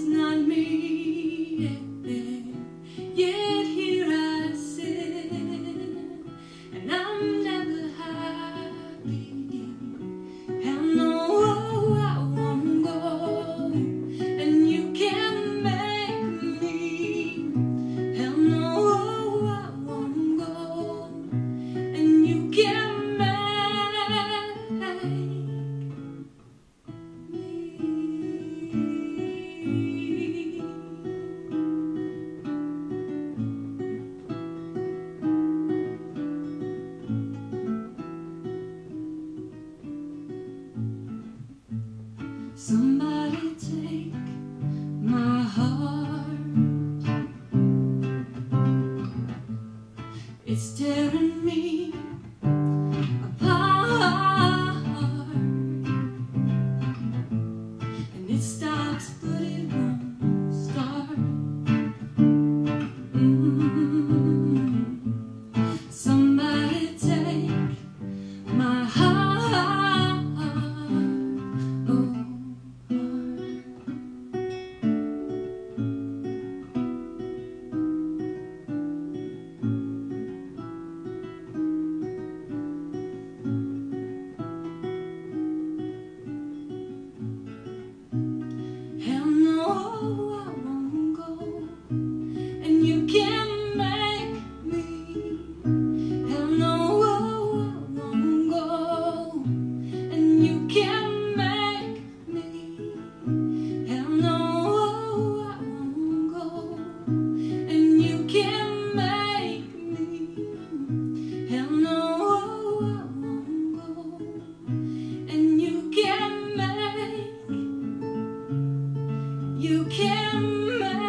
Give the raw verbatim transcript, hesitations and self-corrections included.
not me, yeah, yeah. Yet here I sit, and I'm never happy. Hell no, I won't go, and you can't make me. Hell no, I won't go, and you can't make me. Somebody take my heart, it's tearing me apart, and it stops but it won't start. Mm-hmm. Somebody take my heart, oh. Hell no, I won't go, and you can't make me. Hell no, I won't go, and you can't make me. Hell no, I won't go, and you can't make me. Hell no, I won't go, and you can't make. You can't make